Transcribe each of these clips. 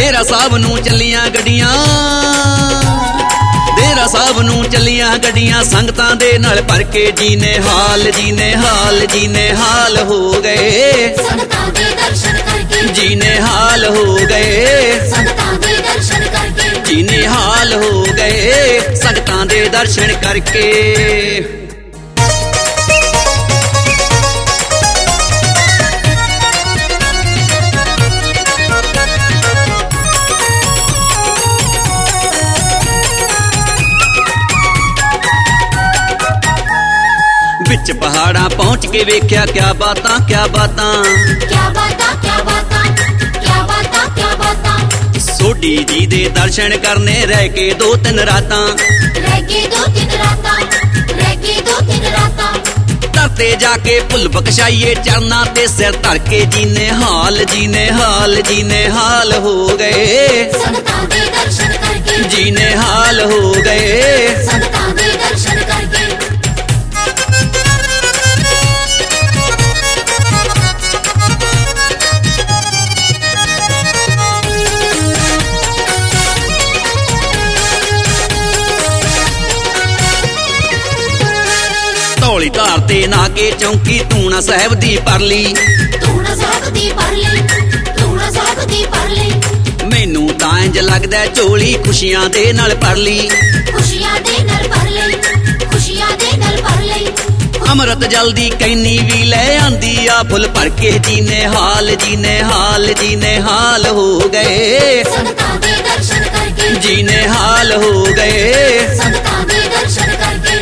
डेरा साहब नूं चलियां गड्डियां, डेरा साहब नूं चलियां गड्डियां संगतां दे नाल भर के जीने हाल जीने हाल जीने हाल हो गए, संगतां दे दर्शन करके जीने हाल हो गए, संगतां दे दर्शन करके जीने हाल हो गए संगतां दे दर्शन करके। विच पहाड़ा पहुंच के वेख्या क्या बातां क्या बातां, क्या बातां क्या बातां क्या बातां क्या बातां। सोडी जी दे दर्शन करने रह के 2-3 रातां, रह के 2-3 रातां, रह के 2-3 रातां। धरते जाके भुल बख्शाइए चरना ते सिर धर के जीने हाल जीने हाल जीने हाल हो गए, संगतां दे दर्शन करके जीने हाल हो गए। संगतां दे दर्शन करके धौली धार ते नाके चौंकी तूना साहब दी परली, तूना साहब दी परली, तूना साहब दी परली। मैनू तां इंज लगदा झोली खुशियां दे नाल भरली, खुशियां दे नाल भरली, खुशियां दे नाल भरली। अमृत जल्दी कैनी भी ले आंदी आ फुल भर के जीने हाल जीने हाल जीने हाल हो गए, संगतां दे दर्शन करके जीने हाल हो गए। संगतां दे दर्शन करके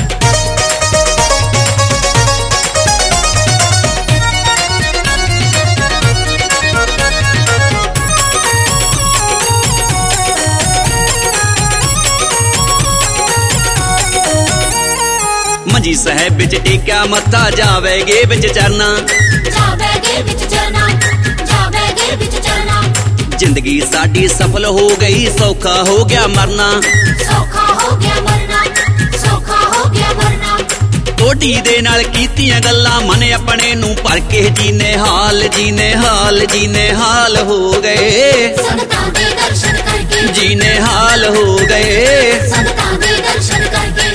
मंजी साहब बिच टेक्या मत्था जावेगे बिच चरना, जावेगे बिच चरना, जावेगे बिच चरना। जिंदगी साडी सफल हो गई सौखा हो गया मरना, सौखा हो गया मरना, सौखा हो गया मरना। कोटी दे नाल कीतियां गल्लां मन अपने नूं भर के जीने हाल जीने हाल जीने हाल हो गए, संगतां दे दर्शन करके जीने हाल हो गए। संगतां दे दर्शन करके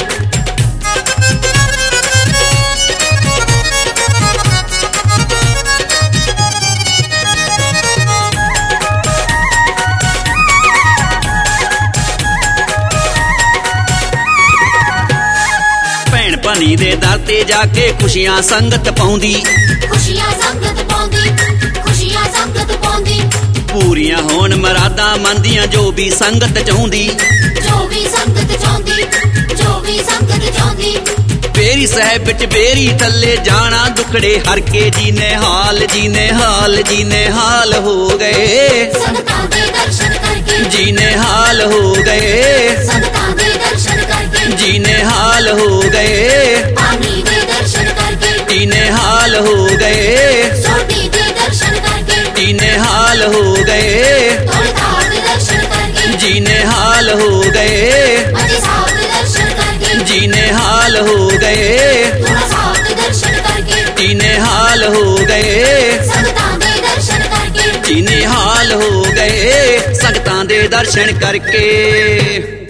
भनी दे दर ते जाके खुशियां संगत पाउंदी, खुशियां संगत पाउंदी, खुशियां संगत पाउंदी। पूरियां होण मरादां मंदियां जो भी संगत चाहुंदी, जो भी संगत चाहुंदी, जो भी संगत चाहुंदी। बेरी साहब बिच बेरी थल्ले जाना दुखड़े हर के जीने हाल जीने हाल जीने हाल हो गए, संगतां दे दर्शन करके जीने हाल हो गए। संगतां दे दर्शन करके जीने हाल हो गए, पानी दे दर्शन करके जीने हाल हो गए, सोटी दे दर्शन करके जीने हाल हो गए, थोड़े धार दे दर्शन करके जीने हाल हो गए, मजी साहब दे दर्शन करके जीने हाल हो गए, थोड़ा साहब दे दर्शन करके जीने हाल हो गए, संगतां दे दर्शन करके जीने हाल हो गए संगतां दे दर्शन करके।